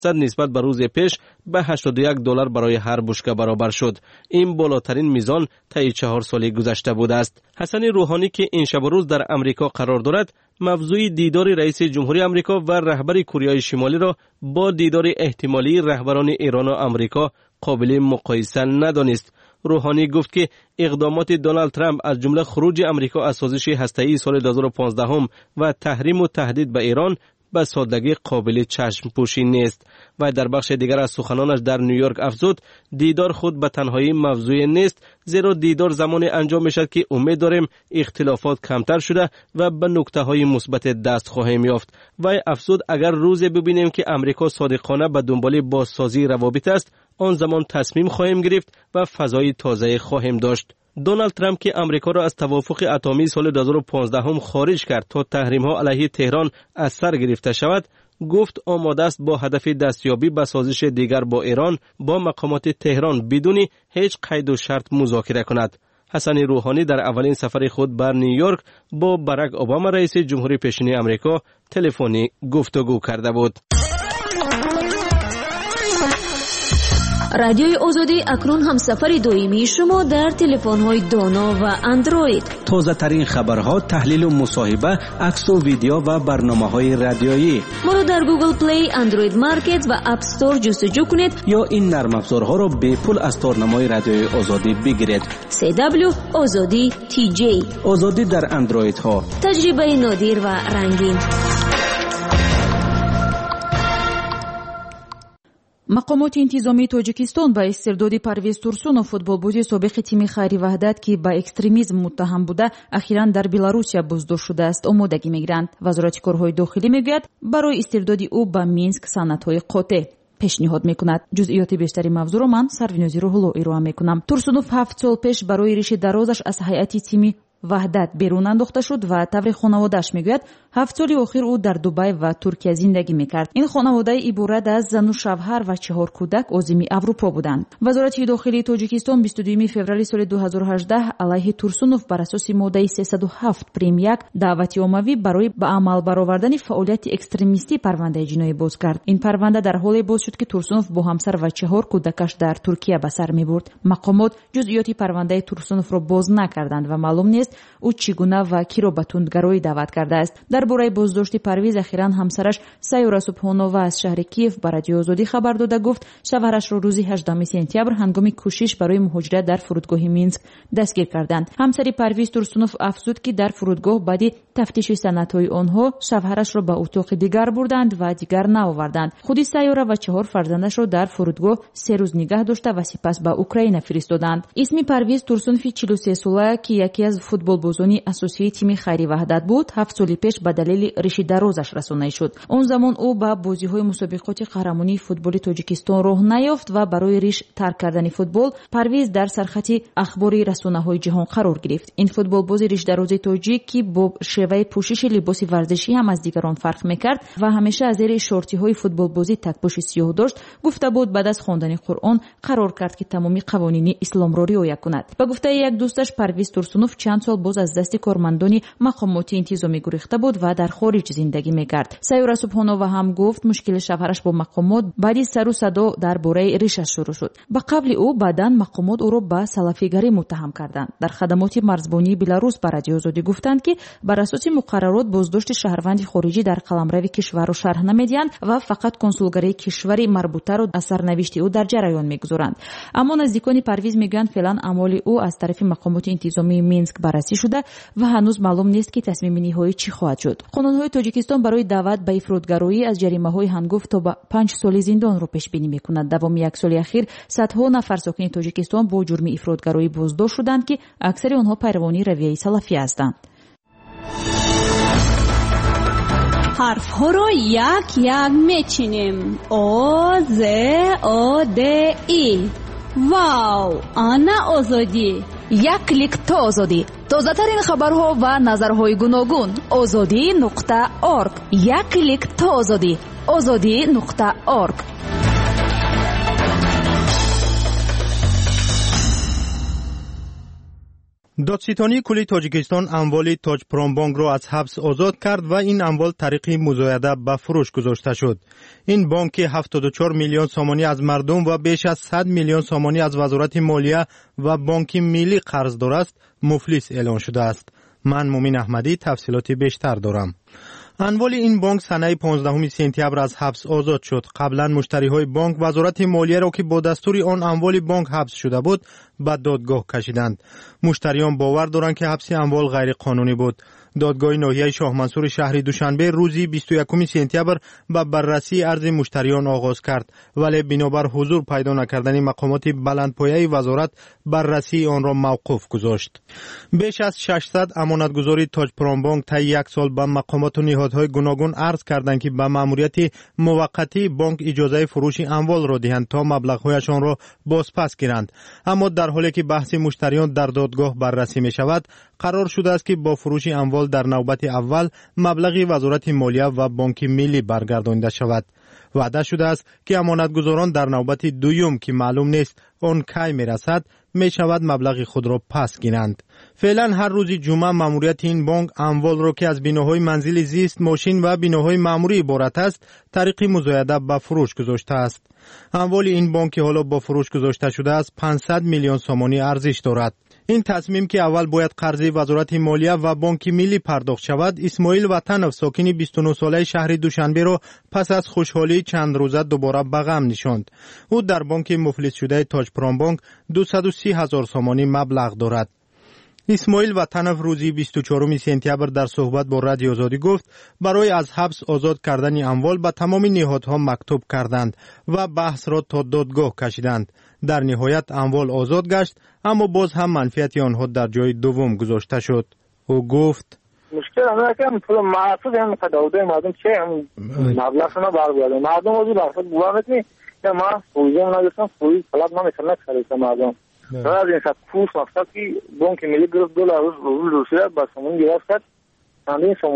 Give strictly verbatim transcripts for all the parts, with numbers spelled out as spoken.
نسبت به روز پیش به هشتاد و یک دلار برای هر بشکه برابر شد. این بالاترین میزان طی چهار سال گذشته بوده است. حسن روحانی که این شب و روز در امریکا قرار دارد، موضوع دیدار رئیس جمهوری امریکا و رهبر کره شمالی را با دیدار احتمالی رهبران ایران و امریکا قابل مقایسه ندانست. روحانی گفت که اقدامات دونالد ترامپ از جمله خروج امریکا از سازش هسته‌ای سال دو هزار و پانزده و تحریم و تهدید به ایران به سادگی قابل چشم پوشی نیست. و در بخش دیگر از سخنانش در نیویورک افزود دیدار خود به تنهایی موضوع نیست، زیرا دیدار زمان انجام میشد که امید داریم اختلافات کمتر شده و به نکته های مثبت دست خواهیم یافت. و افزود اگر روزی ببینیم که امریکا صادقانه به دنبال بازسازی روابط است، آن زمان تصمیم خواهیم گرفت و فضای تازه خواهیم داشت. دونالد ترامپ که امریکا را از توافق اتمی سال دو هزار و پانزده هم خارج کرد تا تحریم ها علیه تهران از سر گرفته شود، گفت آماده است با هدف دستیابی به سازش دیگر با ایران با مقامات تهران بدون هیچ قید و شرط مذاکره کند. حسن روحانی در اولین سفر خود بر نیویورک با باراک اوباما رئیس جمهوری پیشین امریکا تلفنی گفتگو کرده بود. رادیوی آزادی اکنون هم سفر دائمی شما در تلفن‌های دانا و اندروید. تازه ترین خبرها، تحلیل و مصاحبه، عکس و ویدیو و برنامه‌های رادیویی. ما را در گوگل پلی، اندروید مارکت و اپ استور جستجو کنید یا این نرم افزارها را به پول از تارنمای رادیوی آزادی بگیرید. سی دبلیو آزادی تی جی. آزادی در اندروید ها. تجربه نادر و رنگین. مقامات انتظامی تاجیکستان با استرداد پرویز تورسونов فوتبالبازی سابق تیم خیری وحدت که با اکستریمیسم متهم بوده اخیراً در بلاروسیا بازداشت شده است آمادگی میگیرند. وزارت کارهای داخلی میگوید برای استرداد او به مینسک سندهای قاطع پیشنهاد میکند. جزئیات بیشتری موضوع را من سروینوزی روحلو ارائه میکنم. تورسونов هفت سال پیش برای ریش درازش از هیئت تیم وحدت بیرون انداخته شد و طور خانواده‌اش میگوید هفت سال اخیر او در دبی و ترکیه زندگی میکرد. این خانواده عبارت از زن و شوهر و چهار کودک عازم اروپا بودند. وزارت داخلی تاجیکستان بیست و دوم فوریه سال دو هزار و هجده علیه تورسونov بر اساس ماده سیصد و هفت پریم یک دعوت عمومی برای به عمل برآوردن فعالیت اکستریمیستی پرونده جنایی باز کرد. این پرونده در حالی باز شد که تورسونov با همسر و چهار کودکش در ترکیه به سر میبرد. مقامات جزئیات پرونده تورسونov را باز نکردند و معلوم نیست او چگونه و کی را به تندگرایی دعوت کرده است. درباره بازداشت پرویز اخیراً همسرش سیورا سبحانووا از شهر کیف به رادیو آزادی خبر داده گفت شوهرش را روز هجدهم سپتامبر هنگام کوشش برای مهاجرت در فرودگاه مینسک دستگیر کردند. همسر پرویز تورسونov افزود که در فرودگاه بعد تفتیش سندهای آنها شوهرش را به اتاق دیگر بردند و دیگر نآوردند. خود سیورا و چهار فرزندش را در فرودگاه سه روز نگه داشته و سپس به اوکراین فرستادند. اسم پرویز تورسونov چهل و سه ساله که یکی از فوتبالبازانی اساسی تیم خیری وحدت بود هفت سال پیش به دلیل ریشه درازش رسانه‌ای شد. اون زمان او به بازی‌های مسابقات قهرمانی فوتبال تاجیکستان راه نیافت و برای ریش ترک کردن فوتبال پرویز در سرخط اخباری رسانه‌های جهان قرار گرفت. این فوتبالباز ریش دراز تاجیک که با شیوه پوشش لباس ورزشی هم از دیگران فرق می‌کرد و همیشه از زیر شورتی‌های فوتبالبازی تک‌پوش سیاه داشت، گفته بود بعد از خواندن قرآن قرار کرد که تمامی قوانین اسلام را رعایت کند. به گفته یک دوستش پرویز تورسونov چند سال باز از دست کارمندان مقامات انتظامی گریخته بود و در خارج زندگی میکرد. سیورا سبحانووا هم گفت مشکل شوهرش با مقامات بعد سر و صدا درباره ریشش شروع شد. به قبل او بعداً مقامات او را به سلفیگری متهم کردند. در خدمات مرزبانی بلاروس به رادیو آزادی گفتند که بر اساس مقررات بازداشت شهروند خارجی در قلمرو کشور را شرح نمیدهند و فقط کنسولگری کشور مربوطه را از سرنوشت او در جریان میگذارند. اما نزدیکان پرویز میگویند فعلا اعمال او از طرف مقامات انتظامی مینسک بررسی شده و هنوز معلوم نیست که تصمیم نهایی چی خواهد شد. قانون‌های تاجیکستان برای دعوت به افراطگرایی از جریمه‌های هنگفت تا به پنج سال زندان را پیش بینی می‌کند. دوام یک سال اخیر صدها نفر ساکن تاجیکستان با جرم افراطگرایی بازداشت شدند که اکثر آنها پیروان رویه سلفی هستند. حرف‌ها را یک یک می‌چینیم. آ ز آ د ای. واو، آنا آزادی. یک کلیک تا آزادی. تازه ترین خبرها و نظرهای گوناگون. آزادی نقطه اورگ. یک کلیک تا آزادی. آزادی نقطه اورگ. دادستانی کلی تاجیکستان اموال تاجپرامبانک را از حبس آزاد کرد و این اموال طریق مزایده به فروش گذاشته شد. این بانک هفتاد و چهار میلیون سامانی از مردم و بیش از صد میلیون سامانی از وزارت مالیه و بانک ملی قرضدار است، مفلس اعلان شده است. من مومین احمدی تفصیلات بیشتر دارم. اموال این بانک سنه پانزدهم سپتامبر از حبس آزاد شد. قبلا مشتریهای بانک وزارت مالیه را که با دستور آن اموال بانک حبس شده بود به دادگاه کشیدند. مشتریان باور دارند که حبس اموال غیر قانونی بود. دادگاه ناحیه شاه منصور شهر دوشنبه روزی بیست و یکم سپتامبر به بررسی عرض مشتریان آغاز کرد، ولی بنابر حضور پیدا نکردن مقامات بلندپایه وزارت بررسی آن را موقوف گذاشت. بیش از ششصد امانتگزاری تاجپرامبانک طی یک سال به مقامات و نهادهای گوناگون عرض کردند که به ماموریت موقتی بانک اجازه فروش اموال را دهند تا مبلغ‌هایشان را بازپس گیرند، اما در حالی که بحث مشتریان در دادگاه بررسی می شود، قرار شده است که با فروش اموال در نوبت اول مبلغ وزارت مالیه و بانک ملی برگردانده شود. وعده شده است که امانتگزاران در نوبت دوم که معلوم نیست آن کی میرسد می شود مبلغ خود را پس گیرند. فعلا هر روز جمعه ماموریت این بانک اموال را که از بناهای منزل زیست، ماشین و بناهای معمولی عبارت است طریق مزایده به فروش گذاشته است. اموال این بانک که حالا با فروش گذاشته شده است پانصد میلیون سامانی ارزش دارد. این تصمیم که اول باید قرض وزارت مالیه و بانک ملی پرداخت شود، اسماعیل وطنов ساکن بیست و نه ساله شهر دوشنبه را پس از خوشحالی چند روزه دوباره به غم نشاند. او در بانک مفلس شده تاجپرامبانک دویست و سی هزار سامانی مبلغ دارد. اسماعیل وطنов روزی بیست و چهارم سپتامبر در صحبت با رادیو آزادی گفت برای از حبس آزاد کردن اموال به تمام نهادها مکتوب کردند و بحث را تا دادگاه کشیدند. در نهایت اموال آزاد گشت، اما باز هم منفعت آنها در جای دوم گذاشته شد. او گفت مشکل همه که پول معصوب هم تداوده مردم چه هم مبلغ ما برگرده مردم ولی برخورد بوامت نی یا ما فویزه نداشتم فویز طلب نمیکنه خریدم مردم راز این سب پوش مقصد که بانک ملی گرفت دلار روز روسیه با سمون گرفت کرد همین سمون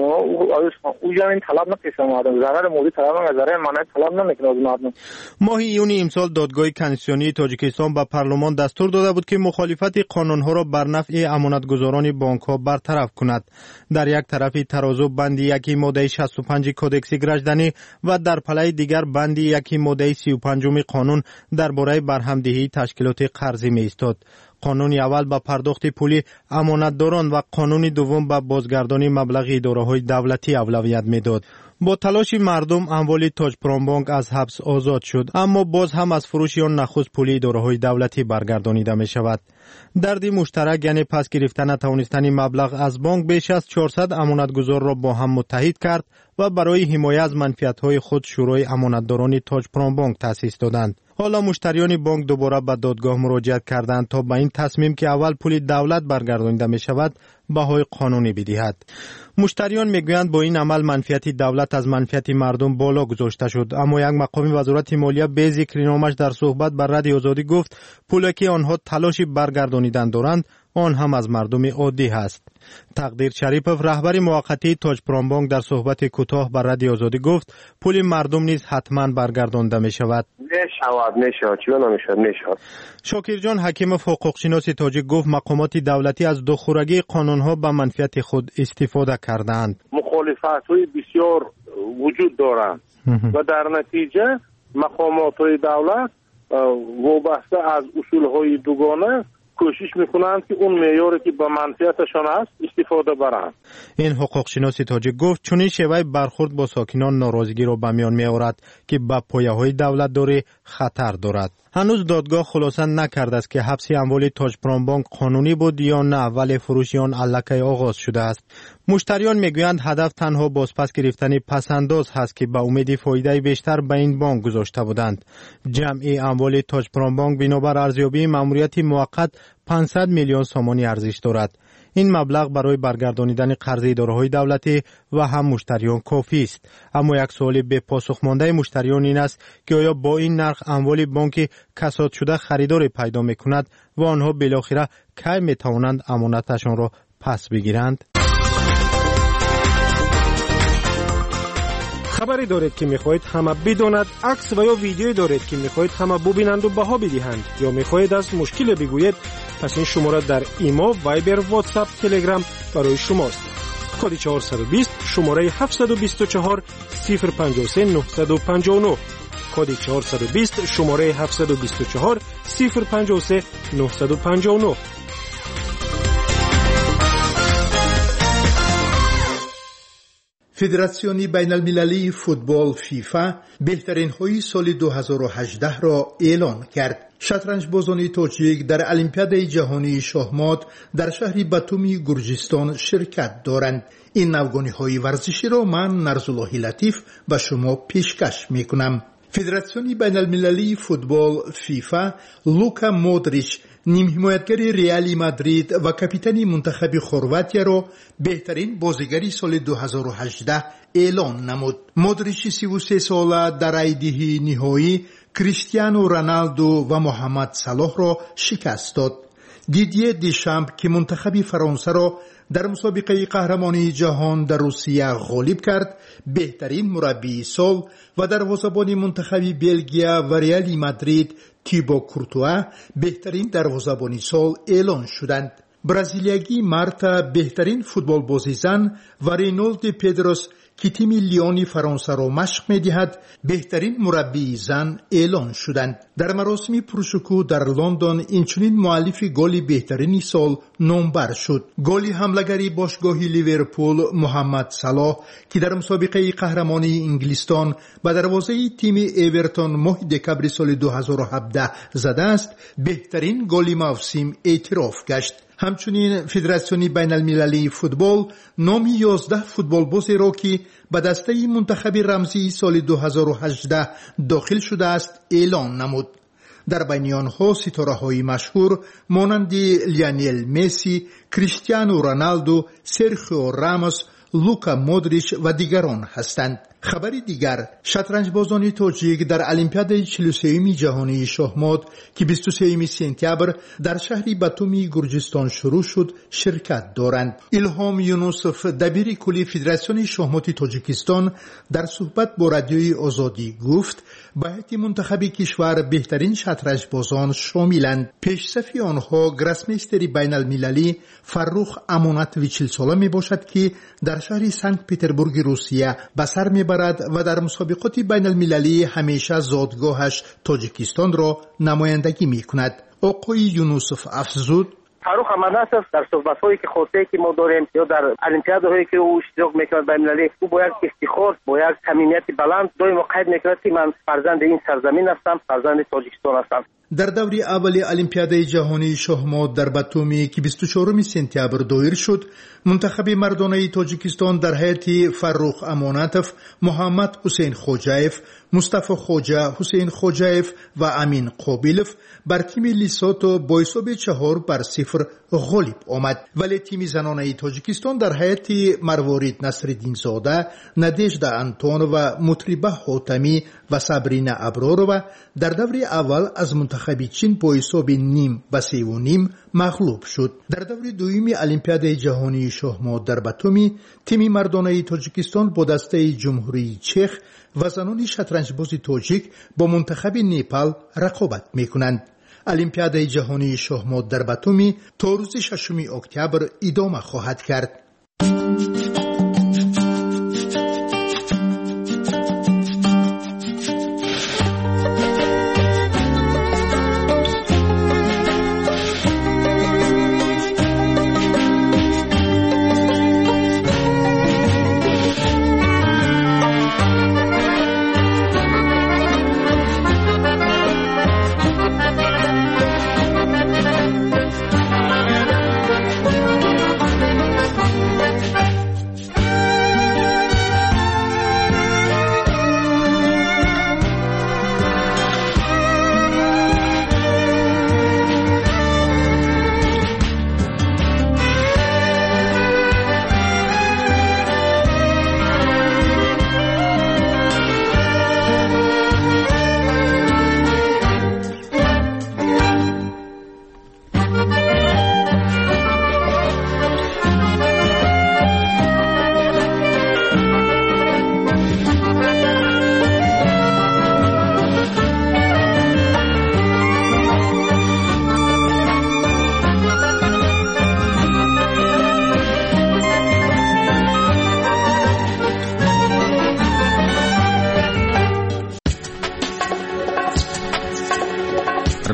او جامعین طلب نکشم مردم ضرر مولی طلب نمیکنه ضرر منای طلب نمیکنه از مردم. ماه یونی امسال دادگاه کنستیتوسیونی تاجیکستان به پارلمان دستور داده بود که مخالفت قانونها را بر نفع امانتگزاران بانک ها برطرف کند. در یک طرف ترازو بند یکی ماده شصت و پنج کودکس گرجدنی و در پله دیگر بند یکی ماده سی و پنج قانون درباره برهمدهی تشکیلات قرضی می ایستاد. قانون اول به پرداخت پولی امانتداران و قانون دوم به بازگردانی مبلغ اداره‌های دولتی اولویت میداد. با تلاش مردم اموال تاجپرامبانک از حبس آزاد شد، اما باز هم از فروش آن نخست پولی اداره‌های دولتی برگردانیده می شود. دردی مشترک یعنی پس گرفتن نتوانستن مبلغ از بانک بیش از چهارصد امانتگزار را با هم متحد کرد و برای حمایت از منفعت‌های خود شورای امانتداران تاجپرامبانک تأسیس دادند. حالا مشتریان بانک دوباره به دادگاه مراجعت کردند تا به این تصمیم که اول پول دولت برگردانیده می شود بهای قانونی بدهد. مشتریان میگویند با این عمل منفعت دولت از منفعت مردم بالا گذاشته شد، اما یک مقام وزارت مالیه به ذکر نامش در صحبت بر رادیو آزادی گفت پولی که آنها تلاش برگردانیدن دارند آن هم از مردم عادی است. تقدیر شریپов رهبر موقتی تاجپرامبانک در صحبت کوتاه بر رادیو آزادی گفت پول مردم نیز حتما برگردانده می شود. نشود نشود چرا نمیشود نشود. شاکر جان حکیمov حقوق شناس تاجیک گفت مقامات دولتی از دخورگی قانونها به منفعت خود استفاده کردند. مخالفت‌های بسیار وجود دارند و در نتیجه مقامات دولت وابسته از اصول‌های دوگانه کوشش میکنند که اون معیاری که به منفعتشان است استفاده برند. این حقوق شناس تاجیک گفت چنین شیوه برخورد با ساکنان ناراضگی را به میان میآورد که به پایه‌های دولت داری خطر دارد. هنوز دادگاه خلاصه نکرده است که حبس اموال تاجپرامبانک قانونی بود یا نه، ولی فروش آن الکی آغاز شده است. مشتریان میگویند هدف تنها بازپس گرفتن پسنداز هست که به امید فایده بیشتر به این بانک گذاشته بودند. جمعی اموال تاجپرامبانک بنابر ارزیابی ماموریت موقت پانصد میلیون سامانی ارزش دارد. این مبلغ برای برگردانیدن قرض اداره‌های دولتی و هم مشتریان کافی است. اما یک سوال به پاسخ مانده مشتریان این است که آیا با این نرخ اموال بانک کساد شده خریدار پیدا می‌کند و آنها بالاخره کی می‌توانند امانتشان را پس بگیرند؟ خبری دارید که می‌خواهید همه بداند، عکس و یا ویدیویی دارید که می‌خواهید همه ببینند و بها بدهند، یا می‌خواهید از مشکل بگویید، پس این شماره در ایمو، وایبر، واتساپ، تلگرام برای شماست. کد چهارصد و بیست شماره هفتصد و بیست و چهار صفر پنجاه و سه نهصد و پنجاه و نه. کد چهارصد و بیست شماره هفتصد و بیست و چهار صفر پنجاه و سه نهصد و پنجاه و نه. فدراسیون بین المللی فوتبال فیفا بهترین های سال دو هزار و هجده را اعلان کرد. شطرنج بازان تاجیک در المپیاد جهانی شاهمات در شهر باتومی گرجستان شرکت دارند. این نوگانی های ورزشی را من نرزالله لطیف به شما پیشکش می کنم. فدراسیون بین المللی فوتبال فیفا لوکا مودریچ نیم حمایتگر ریال مادرید و کاپیتان منتخب خرواتیا را بهترین بازیگر سال دو هزار و هجده اعلان نمود. مودریچ سی و سه ساله در ایده نهایی کریستیانو رونالدو و محمد صلاح را شکست داد. دیدیه دیشامپ که منتخب فرانسه را در مسابقه قهرمانی جهان در روسیه غالب کرد بهترین مربی سال و دروازه‌بان منتخب بلژیا و ریال مادرید تیبو کورتوا بهترین دروازه‌بان سال اعلان شدند. برزیلیایی مارتا بهترین فوتبال بازی زن و رینولد پدروس که تیم لیونی فرانسه را مشق می‌دهد بهترین مربی زن اعلان شدند. در مراسم پرشکوه در لندن اینچنین مؤلف گل بهترین سال نامبر شد. گل حمله‌گری باشگاه لیورپول محمد صلاح که در مسابقه قهرمانی انگلستان به دروازه تیم اورتون ماه دکبر سال دو هزار و هفده زده است بهترین گل موسم اعتراف گشت. همچنین فدراسیون بین المللی فوتبال نام یازده فوتبال باز را که به دسته منتخب رمزی سال دو هزار و هجده داخل شده است اعلان نمود. در بین آنها ستاره‌های مشهور مانند لیونل مسی، کریستیانو رونالدو، سرخیو راموس، لوکا مودریچ و دیگران هستند. خبری دیگر شطرنج بازان تاجیک در المپیاد چهل و سوم جهانی شاهمات که بیست و سوم سپتامبر در شهر باتومی گرجستان شروع شد شرکت دارند. الهام یونوسف دبیر کلی فدراسیون شاهمات تاجیکستان در صحبت با رادیوی آزادی گفت باید منتخب کشور بهترین شطرنج بازان شاملند. پیشصف آنها گراسمیستر بین المللی فروخ امانت چهل ساله می باشد که در شهر سنت پترزبورگ روسیه به سر می و در مسابقات بین المللی همیشه زادگاهش تاجیکستان را نمایندگی می کند. آقای یونوسف افزود فاروق امانتов در صحبت‌هایی که خاطری که ما داریم یا در المپیادهایی که او اشتراک می‌کند بین المللی او با یک افتخار با یک صمیمیت بلند دائم قید می‌کند که من فرزند این سرزمین هستم، فرزند تاجیکستان هستم. در دوره اول المپیاد جهانی شاهمات در باتومی که بیست و چهارم سپتامبر دایر شد منتخب مردانه تاجیکستان در هیئت فاروق امانتов، محمد حسین خوجایف، مصطفی خوجا، حسین خوجایف و امین قابیلوف بر تیم لیسوتو با حساب چهار بر صفر غالب آمد. ولی تیم زنانه تاجیکستان در هیئت مروارید نصرالدین زاده، نادژدا انتون و مطربه حاتمی و صبرینا ابرارова در دوره اول از منتخب چین با حساب نیم به سه و نیم مغلوب شد. در دوره دوم المپیاد جهانی شاهمات در باتومی تیم مردانه تاجیکستان با دسته جمهوری چخ و زنان شطرنج باز تاجیک با منتخب نیپال رقابت میکنند. المپیاد جهانی شاهمات در باتومی تا روز ششم اکتبر ادامه خواهد کرد.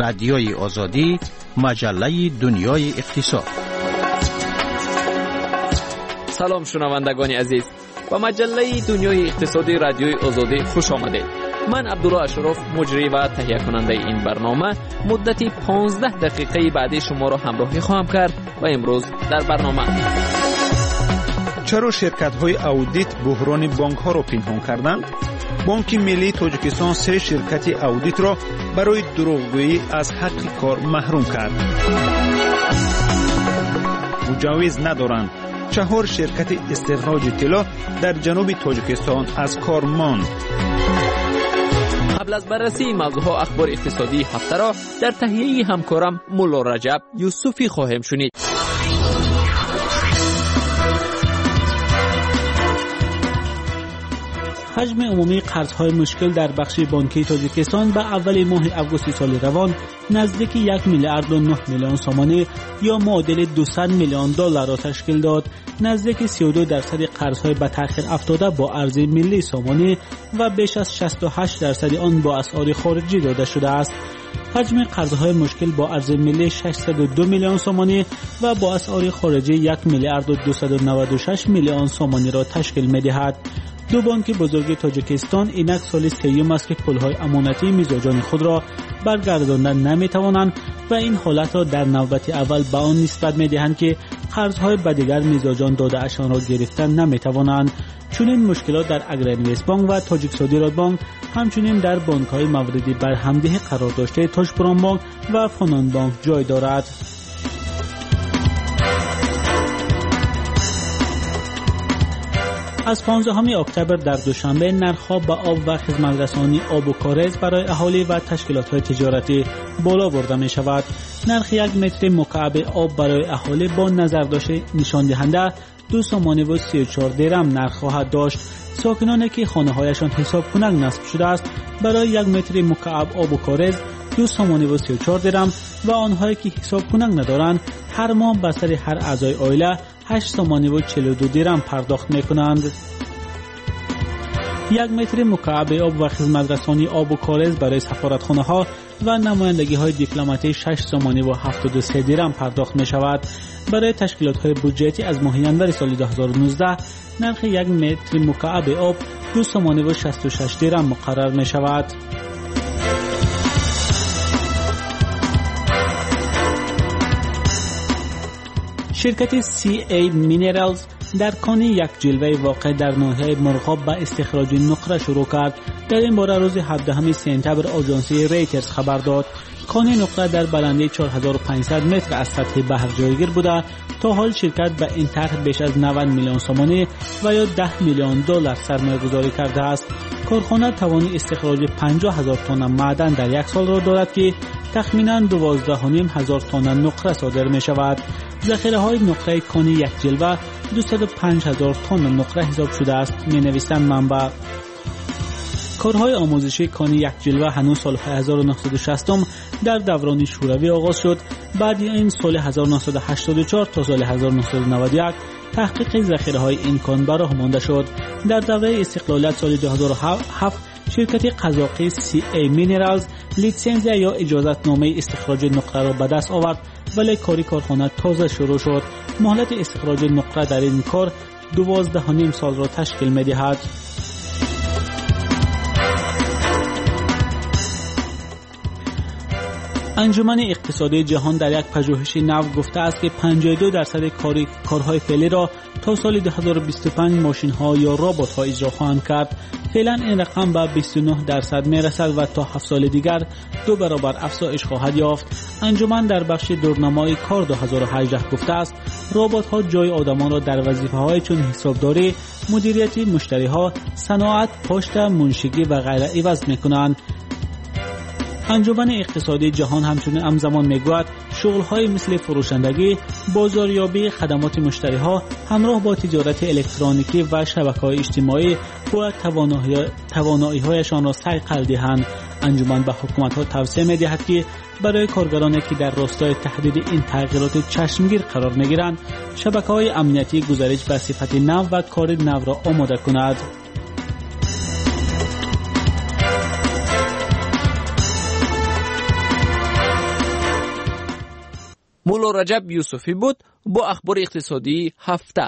رادیوی آزادی، مجله دنیای اقتصاد. سلام شنوندگان عزیز، با مجله دنیای اقتصادی رادیوی آزادی خوش آمدید. من عبدالله اشرف، مجری و تهیه کننده این برنامه، مدتی پانزده دقیقه بعدی شما را همراهی خواهم کرد و امروز در برنامه: چرا شرکت‌های اودیت بحران بانک‌ها را پنهان کردند؟ بانک ملی تاجیکستان سه شرکت اودیت را برای دروغگویی از حق کار محروم کرد. مجوز ندارند. چهار شرکت استخراج طلا در جنوب تاجیکستان از کار ماند. قبل از بررسی موضوعات اخبار اقتصادی هفته را در تهیه همکارم مولا رجب یوسفی خواهیم شنید. حجم عمومی قرض‌های مشکل در بخش بانکی تاجیکستان به اول ماه آگوست سال روان نزدیک یک میلیارد و نه میلیون سومانی یا معادل دویست میلیون دلار را تشکیل داد. نزدیک سی و دو درصد قرض‌های به تأخیر افتاده با ارز ملی سومانی و بیش از شصت و هشت درصد آن با اسعار خارجی داده شده است. حجم قرض‌های مشکل با ارز ملی ششصد و دو میلیون سومانی و با اسعار خارجی یک میلیارد و دویست و نود و شش میلیون سومانی را تشکیل می‌دهد. دو بانک بزرگ تاجیکستان اینک سال سوم است که پول‌های امانتی میزبان خود را برگرداندن نمی‌توانند و این حالت را در نوبت اول به آن نسبت می‌دهند که قرض‌های به دیگر میزبان داده‌اشان را گرفتن نمی‌توانند. چنین مشکلات در اگرینویست بانک و تاجیک صادرات بانک، همچنین در بانک‌های موردی بر همدهی قرار داشته تاجپوران بانک و فنان بانک جای دارد. از پانزدهم اکتبر در دوشنبه نرخ‌ها به آب و خدمت‌رسانی آب و کارز برای اهالی و تشکیلات‌های تجارتی بالا برده می‌شود. نرخ یک متر مکعب آب برای اهالی با نظرداشت نشان دهنده دو سومانی و سی و چهار درم نرخ خواهد داشت. ساکنانی که خانه‌هایشان حساب کنک نصب شده است برای یک متر مکعب آب و کارز دو سومانی و سی و چهار درم و آنهایی که حساب کنک ندارند هر ماه به سر هر اعضای عائله هشت سومانی و چهل و دو درم پرداخت می‌کنند. یک متر مکعب آب و خدمت‌رسانی آب و کارز برای سفارتخانه‌ها و نمایندگی‌های دیپلماتی شش سومانی و هفتاد و سه درم پرداخت می‌شود. برای تشکیلات‌های بودجتی از ماه ژانویه سال دو هزار و نوزده نرخ یک متر مکعب آب دو سومانی و شصت و شش درم مقرر می‌شود. شرکت سی ای مینرالز در کان یک جلوه واقع در ناحیه مرغاب به استخراج نقره شروع کرد. در این باره روز هفدهم سپتامبر آژانس ریترز خبر داد. کان نقره در بلندی چهار هزار و پانصد متر از سطح بحر جایگیر بوده. تا حال شرکت به این طرح بیش از نود میلیون سومانی و یا ده میلیون دلار سرمایه گذاری کرده است. کارخانه توان استخراج پنجاه هزار تن معدن در یک سال را دارد که تخمینا دوازده و نیم هزار تن نقره صادر می شود. ذخیره های نقره کان یک جلوه دویست و پنج هزار تن نقره حساب شده است، می نویسند منبع. کارهای آموزشی کان یک جلوه هنوز سال هزار و نهصد و شصت در دوران شوروی آغاز شد. بعد این سال هزار و نهصد و هشتاد و چهار تا سال هزار و نهصد و نود و یک تحقیق ذخیره های این کان براه مانده شد. در دوره استقلالیت سال دو هزار و هفت شرکت قزاقی سی ای مینرالز لیسانس یا اجازت نامه استخراج نقره را به دست آورد، ولی کاری کارخانه تازه شروع شد. مهلت استخراج نقره در این کار دوازده و نیم سال را تشکیل می‌دهد. انجمن اقتصادی جهان در یک پژوهش نو گفته است که پنجاه و دو درصد کاری کارهای فعلی را تا سال دو هزار و بیست و پنج ماشین‌ها یا ربات‌ها اجرا خواهند کرد. فعلا این رقم به بیست و نه درصد میرسد و تا هفت سال دیگر دو برابر افزایش خواهد یافت. انجمن در بخش دورنمای کار دو هزار و هجده گفته است ربات‌ها جای آدمان را در وظیفه‌های چون حسابداری، مدیریت مشتری‌ها، صنعت، پشت، منشگی و غیره عوض می‌کنند. انجمن اقتصادی جهان همچنین همزمان میگوید شغل‌های مثل فروشندگی، بازاریابی، خدمات مشتری‌ها همراه با تجارت الکترونیکی و شبکه‌های اجتماعی باید توانایی‌هایشان را صقل دهند. انجمن به حکومت‌ها توصیه می‌دهد که برای کارگرانی که در راستای تحدید این تغییرات چشمگیر قرار می‌گیرند، شبکه‌های امنیتی گزارش به صفت نو و کار نو را آماده کند. مولا رجب یوسفی بود با اخبار اقتصادی هفته.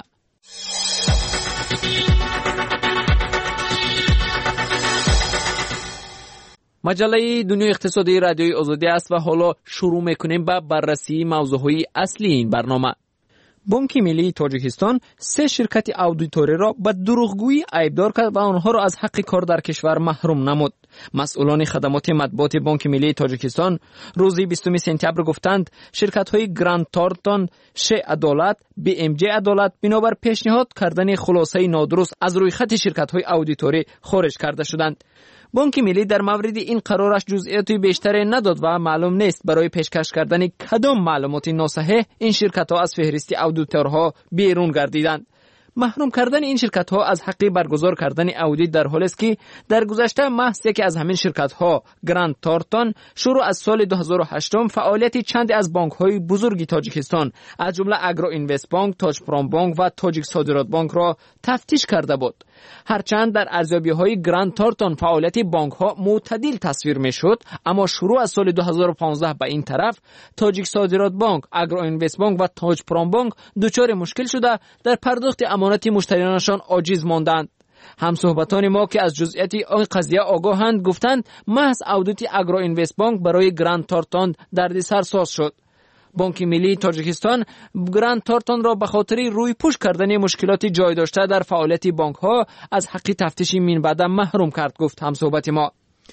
مجله دنیای اقتصادی رادیوی آزادی است و حالا شروع میکنیم با بررسی موضوعهای اصلی این برنامه. بانک ملی تاجیکستان سه شرکت آدیتوری را به دروغگویی عیبدار کرد و آنها را از حق کار در کشور محروم نمود. مسئولان خدمات مطبوعات بانک ملی تاجیکستان روز بیستم سپتامبر گفتند شرکت‌های گراند تارتون، شه عدالت، بی ام جی عدالت بنابر پیشنهاد کردن خلاصه نادرست از روی خط شرکت‌های آدیتوری خارج کرده شدند. بانک ملی در مورد این قرارش جزئیاتی بیشتری نداد و معلوم نیست برای پیشکش کردن کدام معلومات ناصحیح این شرکت‌ها از فهرست آدیتورها بیرون گردیدند. محروم کردن این شرکت‌ها از حق برگزار کردن اودیت در حالی است که در گذشته محض یکی از همین شرکت‌ها گراند تارتون شروع از سال دو هزار و هشت فعالیت چند از بانک‌های بزرگ تاجیکستان از جمله اگرو اینوست بانک، تاج پرام بانک و تاجیک صادرات بانک را تفتیش کرده بود. هرچند در ارزیابی‌های گراند تارتون فعالیت بانک‌ها معتدل تصویر می‌شد، اما شروع از سال دو هزار و پانزده به این طرف تاجیک صادرات بانک، اگرو اینوست بانک و تاج پرام بانک دچار مشکل شده در پرداخت امانت مشتریانشان عاجز ماندند. همصحبتان ما که از جزئیات این قضیه آگاهند گفتند محض اودیت اگرو اینوست بانک برای گراند تارتون دردسر ساز شد. بانک ملی تاجیکستان گراند تارتون را به خاطر روی پوش کردن مشکلات جای داشته در فعالیت بانک ها از حق تفتیش من بعد محروم کرد، گفت همصحبت ما.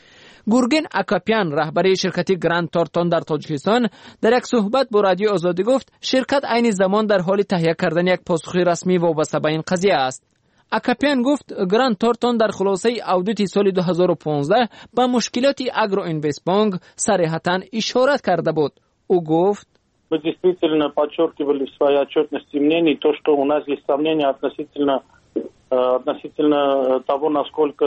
گورگن اکاپیان رهبر شرکت گراند تارتون در تاجیکستان در یک صحبت با رادیو آزادی گفت شرکت عین زمان در حال تهیه کردن یک پاسخ رسمی وابسته به این قضیه است. اکاپیان گفت گراند تارتون در خلاصه اودیت سال دو هزار و پانزده به مشکلات اگرو اینوست بانک صریحاً اشارت کرده بود. او گفت Мы действительно подчеркивали в своей отчетности мнений то, что у нас есть сомнения относительно относительно того, насколько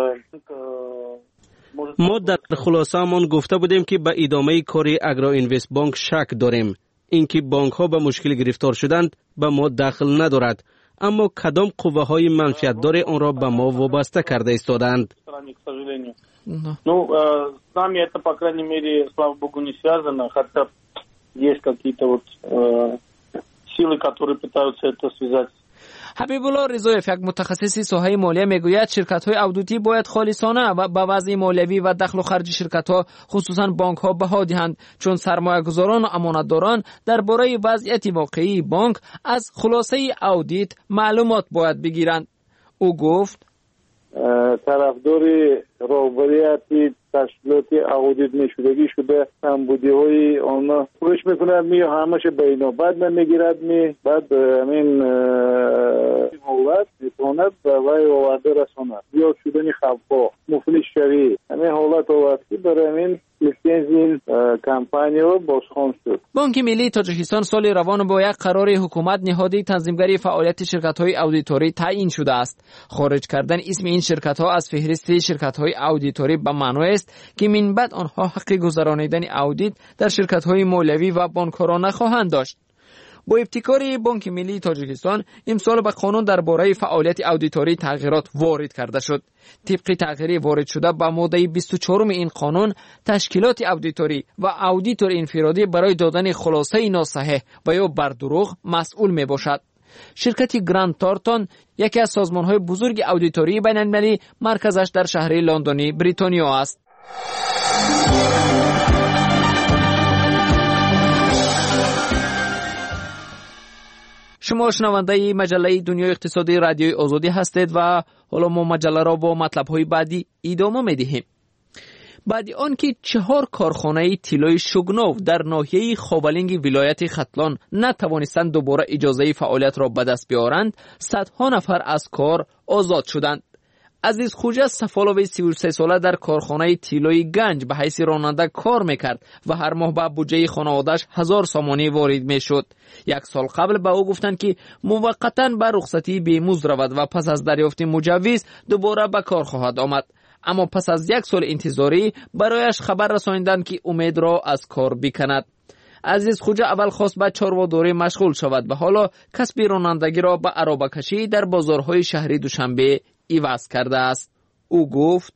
ما در خلاصه‌مان گفته بودیم که به ادامه کاری اگرو اینوست بانک شک داریم. اینکه بانک ها به مشکل گرفتار شدند به ما دخل ندارد، اما کدام قوه های منفیت داره آن را به ما وابسته کرده ایستادند. Ну, с нами это, по крайней мере, слава богу, не связано, хотя есть какие-то вот силы, которые пытаются это связать. حبیب الله رضایف یک متخصص ساحه مالیه میگوید شرکت‌های اودیتی باید خالصانه و با وضع مالیوی و دخل و خرج شرکت‌ها خصوصاً بانک‌ها بها دهند، چون سرمایه‌گذاران و امانتداران درباره وضعیت واقعی بانک از خلاصه اودیت معلومات باید بگیرند. او گفت طرفدار راهبری تشکیلات اودیت نشدگی شده کمبودی‌های آنها پروش میکنند می همش بینا بعد نمیگیرد می بعد همین حالت میتواند به وی آورده رساند زیاد شدن خبرها مفلس شوی همین حالت آورد که برای همین لیسنس این کمپانی رو بازخوان شد. بانک ملی تاجیکستان سال روان با یک قرار حکومت نهادی تنظیمگری فعالیت شرکت‌های اودیتوری تعیین شده است. خارج کردن اسم این شرکت‌ها از فهرست شرکت‌های اودیتوری به معنی است که من بعد آنها حق گذرانیدن اودیت در شرکت‌های مالیوی و بانک‌ها را نخواهند داشت. با ابتکار بانک ملی تاجیکستان امسال به قانون درباره فعالیت اودیتوری تغییرات وارد کرده شد. طبق تغییری وارد شده به ماده بیست و چهار این قانون تشکیلات اودیتوری و اودیتور انفرادی برای دادن خلاصه ناصحیح و یا بر دروغ مسئول می باشد. شرکت گراند تارتون یکی از سازمان‌های بزرگ اودیتوری بین‌المللی مرکزش در شهر لندنی بریتانیا است. شما شنونده مجله دنیای اقتصادی رادیوی آزادی هستید و حالا ما مجله را با مطلب‌های بعدی ادامه می‌دهیم. بعد آن که چهار کارخانه طلای شگناو در ناحیه خوابالنگ ولایت ختلان نتوانستند دوباره اجازه فعالیت را به دست بیارند، صدها نفر از کار آزاد شدند. عزیز خوجه سفالوی سی و سه ساله در کارخانه طلای گنج به حیث راننده کار میکرد و هر ماه به بودجه خانواده‌اش هزار سامانی وارد میشد. یک سال قبل به او گفتند که موقتا به رخصتی بیمزد رود و پس از دریافت مجوز دوباره به کار خواهد آمد. اما پس از یک سال انتظاری برایش خبر رساندند که امید را از کار بکند. عزیز خوجه اول خواست به چاره‌داری مشغول شود و حالا کسب رانندگی را به عربه کشی در بازارهای شهری دوشنبه عوض کرده است. او گفت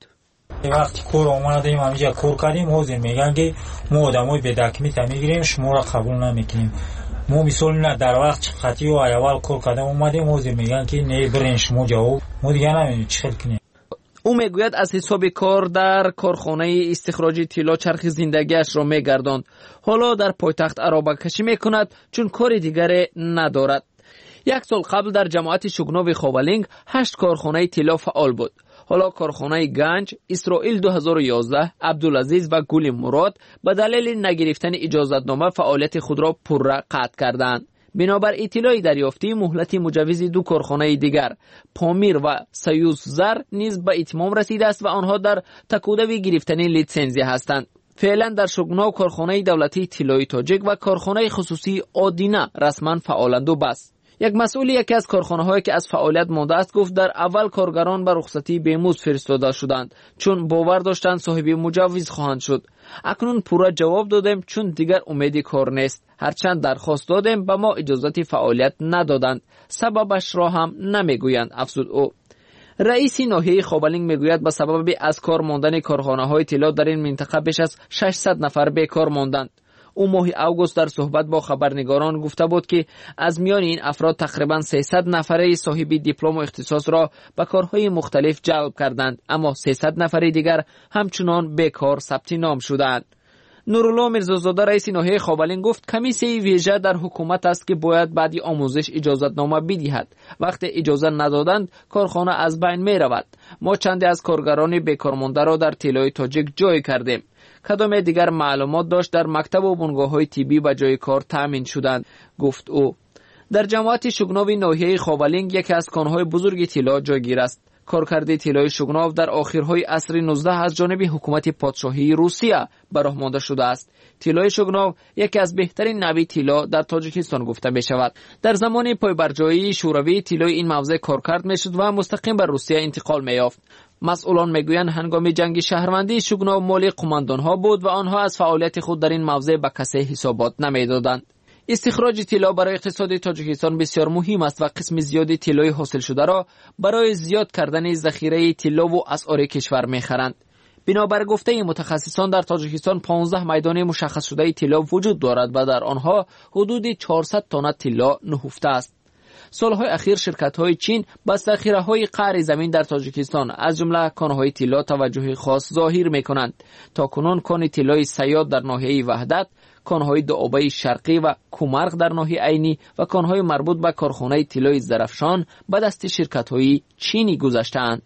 وقتی کور اومدیم همینجا کور کردیم حاضر میگن که ما آدمای بداکمیت میگیریم شما را قبول نمیکنیم. ما مثال نه در وقت خطی و اول کور کردیم اومدیم حاضر میگن که نه برین شما جواب ما دیگه نمیدونیم چی خیل کنیم. او میگوید از حساب کار در کارخانه استخراج طلا چرخ زندگیش را میگرداند. حالا در پایتخت عرابه کشی میکند چون کار دیگری ندارد. یک سال قبل در جماعت شگناو خوابالینگ هشت کارخانه طلا فعال بود. حالا کارخانه گنج، اسرائیل دو هزار و یازده، عبدالعزیز و گل مراد به دلیل نگرفتن اجازتنامه فعالیت خود را پرره قطع کردند. بنابر اطلاع دریافتی مهلت مجوز دو کارخانه دیگر پامیر و سیوس زر نیز به اتمام رسیده است و آنها در تکودوی گرفتن لیسنزی هستند. فعلا در شگناو کارخانه دولتی طلای تاجیک و کارخانه خصوصی آدینه رسما فعالند و بس. یک مسئول یکی از کارخانه‌هایی که از فعالیت مانده است گفت در اول کارگران به رخصتی بیموز فرستاده شدند چون باور داشتند صاحب مجوز خواهند شد. اکنون پورا جواب دادیم چون دیگر امیدی کار نیست. هرچند درخواست دادیم به ما اجازت فعالیت ندادند. سببش را هم نمیگویند افزود او. رئیس ناحیه خوابالینگ میگوید به سبب از کار ماندن کارخانه‌های طلا در این منطقه بیش از ششصد نفر بیکار ماندند. او ماه اوگوست در صحبت با خبرنگاران گفته بود که از میان این افراد تقریبا سیصد نفره صاحب دیپلم و اختصاص را به کارهای مختلف جلب کردند، اما سیصد نفر دیگر همچنان بیکار ثبت نام شدند. نورالله میرزازاده رئیس ناحیه خوابالینگ گفت کمیسیون ویژه در حکومت است که باید بعدی آموزش اجازتنامه بدهد. وقتی اجازه ندادند کارخانه از بین می رود. ما چندی از کارگران بیکار مانده را در طلای تاجیک جای کردیم. کدام دیگر معلومات داشت در مکتب و بنگاه‌های طبی به جای کار تامین شدند، گفت او. در جماعت شگناو ناحیه خوابالینگ یکی از کانهای بزرگ طلا جایگیر است. کارکرد طلای شگناو در آخرهای عصر نوزده از جانب حکومت پادشاهی روسیه براه مانده شده است. طلای شگناو یکی از بهترین نوع طلا در تاجیکستان گفته می شود. در زمان پایبرجایی شوروی طلای این موضع کارکرد می شد و مستقیم به روسیه انتقال می یافت. مسئولان میگویند هنگام جنگ شهروندی شگناو مال قماندانها بود و آنها از فعالیت خود در این موضع به کسی حسابات نمیدادند. استخراج طلا برای اقتصاد تاجیکستان بسیار مهم است و قسم زیادی طلای حاصل شده را برای زیاد کردن ذخیره طلا و اسعار کشور میخرند. بنابر گفته متخصصان در تاجیکستان پانزده میدان مشخص شده طلا وجود دارد و در آنها حدود چهارصد تن طلا نهفته است. سالهای اخیر شرکت‌های چین به ذخیره‌های قعر زمین در تاجیکستان از جمله کانهای طلا توجه خاص ظاهر می‌کنند. تاکنون کان طلای سیاد در ناحیه وحدت، کانهای دعابه شرقی و کومرغ در ناحیه عینی و کانهای مربوط به کارخانه طلای زرفشان به دست شرکت‌های چینی گذشته‌اند.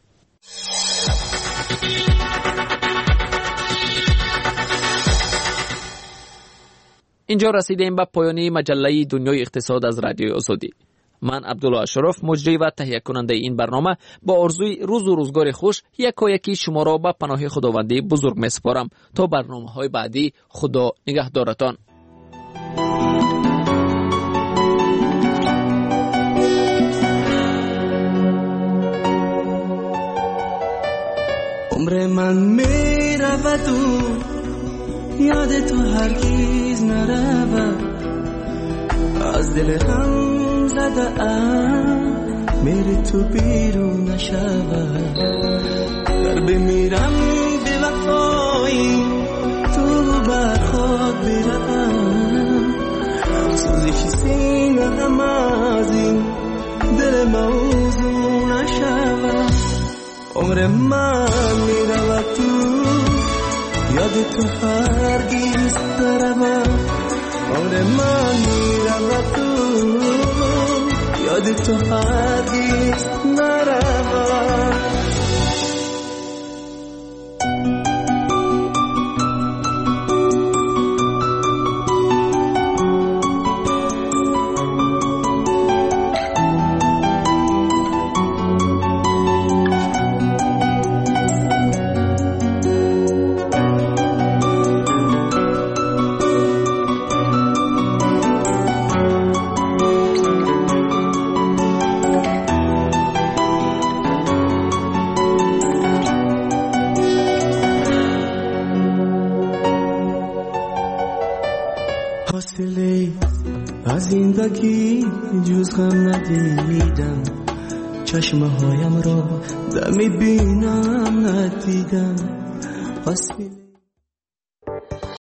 اینجا رسیدیم به پایان مجله دنیای اقتصاد از رادیوی آزادی. من عبدالله اشرف مجری و تهیه کننده این برنامه با آرزوی روز و روزگار خوش یکا یکی شما را به پناه خداوندی بزرگ می سپارم. تا برنامه های بعدی، خدا نگهدارتان. عمر من می رود و یاد تو هرگیز نرود، از دل هم زده ام میری تو بیرون نشود. در بمیرم به وفایی تو بر خود برم، سوزش سینه هم از این دل موضوع نشود. عمر من میرود تو یاد تو هرگیز نرود. عمر من میرود تو یاد تو هرگیز نرود. حاصله از زندگی جز غم ندیدم، چشمه هایم را دمی بینم ندیدم.